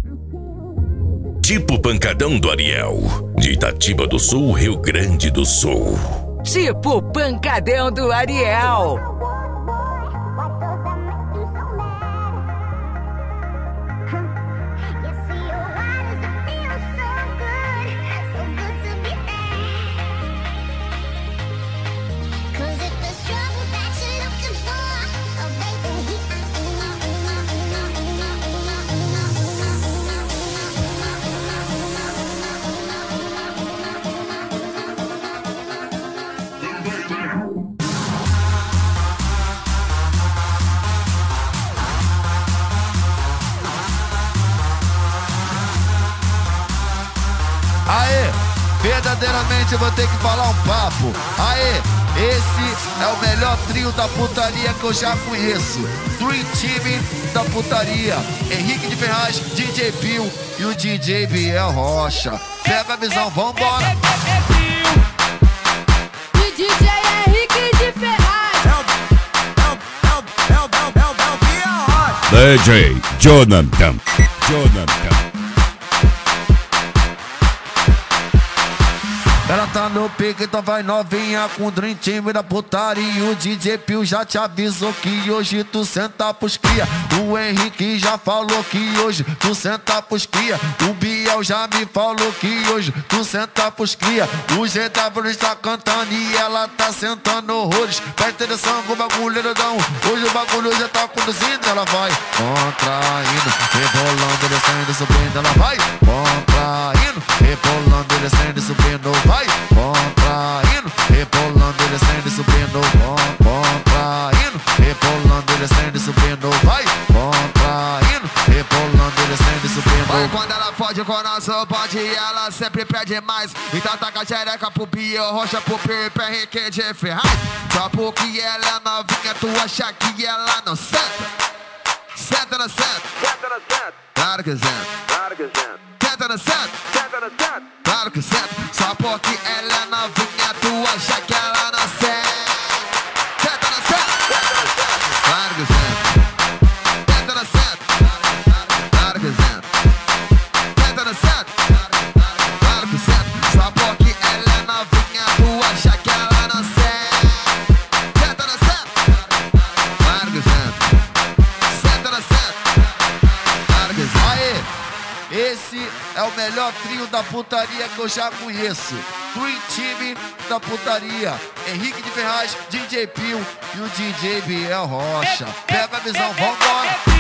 Tipo Pancadão do Ariel, de Itatiba do Sul, Rio Grande do Sul. Tipo Pancadão do Ariel. Aê, verdadeiramente eu vou ter que falar um papo. Aê, esse é o melhor trio da putaria que eu já conheço. Dream Team da putaria. Henrique de Ferraz, DJ Pio e o DJ Biel Rocha. Pega a visão, vambora. E DJ Henrique de Ferraz. DJ Jonathan. Ela tá no pique, então vai novinha com o Dream Team da putaria. E o DJ Pio já te avisou que hoje tu senta pros cria. O Henrique já falou que hoje tu senta pros cria. O Biel já me falou que hoje tu senta pros cria. O GW está cantando e ela tá sentando horrores. Tá interessando o bagulho doidão. Hoje o bagulho já tá conduzindo. Ela vai contraindo, rebolando, descendo, subindo. Ela vai contraindo, rebolando, descendo, subindo. Vai contraindo, rebolando, descendo, subindo. Contraindo, rebolando, descendo, subindo. Vai contraindo, rebolando, descendo, subindo. Vai quando ela fode com nosso bode, ela sempre pede mais. Então taca a xereca pro Biel Rocha, pro Pipe, Henrique de Ferraz. Só porque ela é novinha, tu acha que ela não senta? Senta na senta, senta na senta. Claro que senta, claro que senta. Senta na senta, senta na senta. Claro que senta. Só porque ela é novinha, tu acha que ela não senta? Senta na senta, senta na senta. Claro que senta. Senta na senta, claro que senta. Senta na senta, claro que senta. Só porque ela é novinha, tu acha que ela não senta? Senta na senta, claro que senta. Senta na senta, claro que senta. Aê, esse é o melhor trio da putaria que eu já conheço. Dream Team da putaria. Henrique de Ferraz, DJ Pio e o DJ Biel Rocha. Pega a visão, vambora.